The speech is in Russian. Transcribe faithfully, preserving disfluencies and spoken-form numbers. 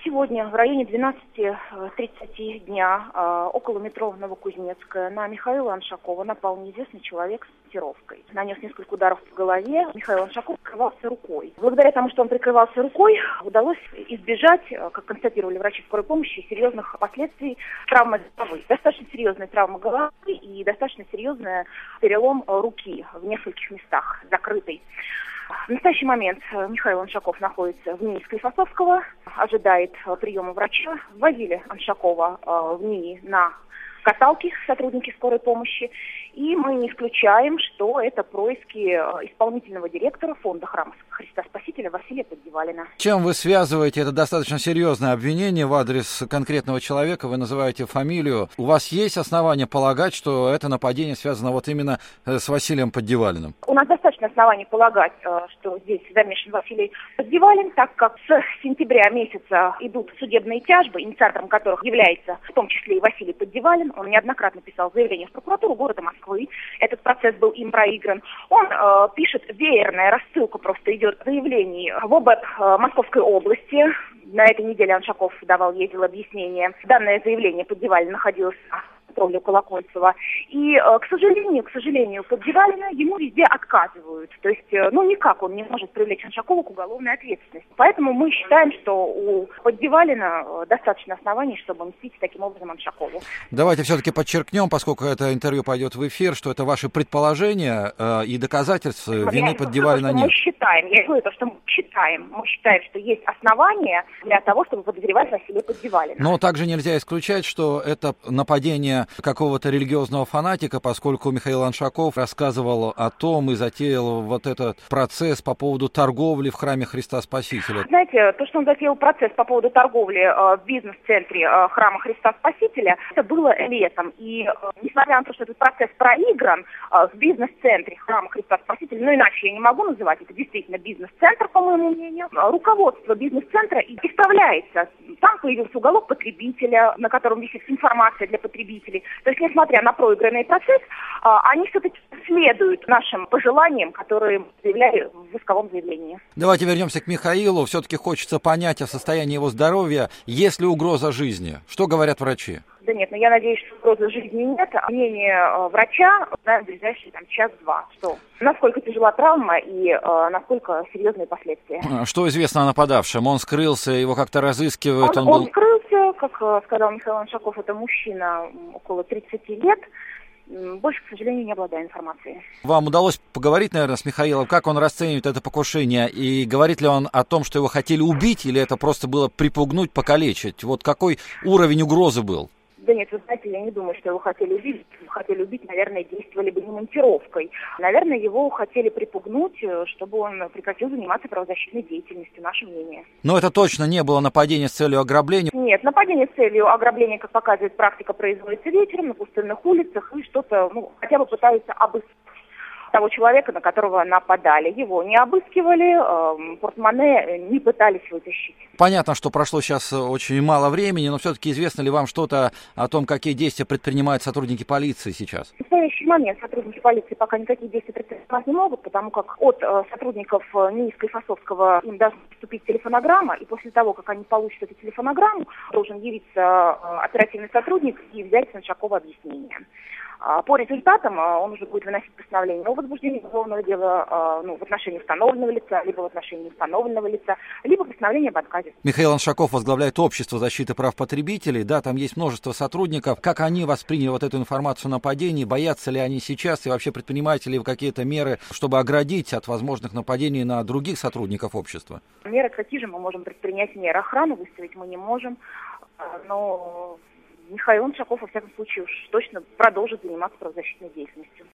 Сегодня в районе двенадцати тридцати дня э, около метро Новокузнецкая на Михаила Аншакова напал неизвестный человек с монтировкой. Нанес несколько ударов по голове. Михаил Аншаков прикрывался рукой. Благодаря тому, что он прикрывался рукой, удалось избежать, как констатировали врачи скорой помощи, серьезных последствий травмы головы. Достаточно серьезная травма головы и достаточно серьезный перелом руки в нескольких местах, закрытый. В настоящий момент Михаил Аншаков находится в НИИ Склифосовского, ожидает приема врача. Ввозили Аншакова в НИИ на каталке сотрудники скорой помощи. И мы не исключаем, что это происки исполнительного директора фонда Храма Христа Спасителя Василия Поддевалина. Чем вы связываете это достаточно серьезное обвинение в адрес конкретного человека? Вы называете фамилию. У вас есть основания полагать, что это нападение связано вот именно с Василием Поддевалиным? У нас достаточно оснований полагать, что здесь замешан Василий Поддевалин, так как с сентября месяца идут судебные тяжбы, инициатором которых является в том числе и Василий Поддевалин. Он неоднократно писал заявление в прокуратуру города Москвы. Этот процесс был им проигран. Он э, пишет веерная рассылка, просто идет заявлений в ОБЭП э, Московской области. На этой неделе Аншаков давал, ездил объяснение. Данное заявление Поддевалин находилось в контроле у Колокольцева. И, э, к сожалению, к сожалению, Поддевалина ему везде отказывают. То есть, э, ну, никак он не может привлечь Аншакова к уголовной ответственности. Поэтому мы считаем, что у Поддевалина э, достаточно оснований, чтобы мстить таким образом Аншакову. Давайте все-таки подчеркнем, поскольку это интервью пойдет в эфир, что это ваши предположения э, и доказательств э, вины Поддевалина нет. Мы считаем, я говорю то, что мы считаем. Мы считаем, что есть основания для того, чтобы подозревать Василия Поддевалина. Но также нельзя исключать, что это нападение какого-то религиозного фанатика, поскольку Михаил Аншаков рассказывал о том и затеял вот этот процесс по поводу торговли в храме Христа Спасителя. Знаете, то, что он затеял процесс по поводу торговли э, в бизнес-центре э, храма Христа Спасителя, это было летом. И э, несмотря на то, что этот процесс проигран э, в бизнес-центре храма Христа Спасителя, ну иначе я не могу называть, это действительно бизнес-центр, по моему мнению, руководство бизнес-центра и исправляется. Там появился уголок потребителя, на котором висит информация для потребителей. То есть, несмотря на проигранный процесс, э, они все-таки следуют нашим пожеланиям, которые заявляли в исковом заявлении. Давайте вернемся к Михаилу. Все-таки хочется понять о состоянии его здоровья. Есть ли угроза жизни? Что говорят врачи? Да нет, но я надеюсь, что угрозы жизни нет. Мнение э, врача узнаем в ближайшие там, час-два. Что? Насколько тяжела травма и э, насколько серьезные последствия. Что известно о нападавшем? Он скрылся, его как-то разыскивают? Он, он, он был... скрылся, как э, сказал Михаил Аншаков, это мужчина около тридцати лет. Больше, к сожалению, не обладаю информацией. Вам удалось поговорить, наверное, с Михаилом, как он расценивает это покушение? И говорит ли он о том, что его хотели убить, или это просто было припугнуть, покалечить? Вот какой уровень угрозы был? Да нет, вы знаете, я не думаю, что его хотели убить. Если бы хотели убить, наверное, действовали бы не монтировкой. Наверное, его хотели припугнуть, чтобы он прекратил заниматься правозащитной деятельностью, наше мнение. Но это точно не было нападение с целью ограбления? Нет, нападение с целью ограбления, как показывает практика, производится вечером на пустынных улицах и что-то, ну, хотя бы пытаются обыскать того человека, на которого нападали. Его не обыскивали, э, портмоне не пытались вытащить. Понятно, что прошло сейчас очень мало времени, но все-таки известно ли вам что-то о том, какие действия предпринимают сотрудники полиции сейчас? В настоящий момент сотрудники полиции пока никаких действий предпринимать не могут, потому как от э, сотрудников э, НИИ Склифосовского им должна поступить телефонограмма, и после того, как они получат эту телефонограмму, должен явиться э, оперативный сотрудник и взять с Аншакова объяснение. По результатам он уже будет выносить постановление о возбуждении уголовного дела ну, в отношении установленного лица, либо в отношении установленного лица, либо постановление об отказе. Михаил Аншаков возглавляет Общество защиты прав потребителей. Да, там есть множество сотрудников. Как они восприняли вот эту информацию о нападении? Боятся ли они сейчас и вообще предпринимаете ли вы какие-то меры, чтобы оградить от возможных нападений на других сотрудников общества? Меры какие же мы можем предпринять? Меры охраны выставить мы не можем, но Михаил Аншаков, во всяком случае, уж точно продолжит заниматься правозащитной деятельностью.